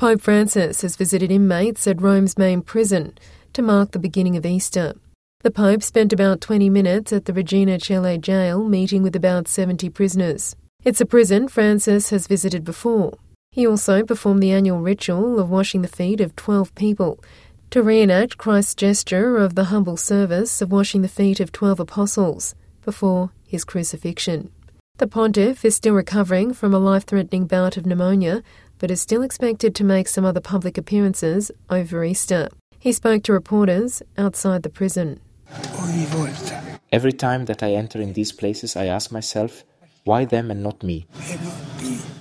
Pope Francis has visited inmates at Rome's main prison to mark the beginning of Easter. The Pope spent about 20 minutes at the Regina Coeli jail meeting with about 70 prisoners. It's a prison Francis has visited before. He also performed the annual ritual of washing the feet of 12 people to reenact Christ's gesture of the humble service of washing the feet of 12 apostles before his crucifixion. The pontiff is still recovering from a life-threatening bout of pneumonia, but is still expected to make some other public appearances over Easter. He spoke to reporters outside the prison. Every time that I enter in these places, I ask myself, why them and not me?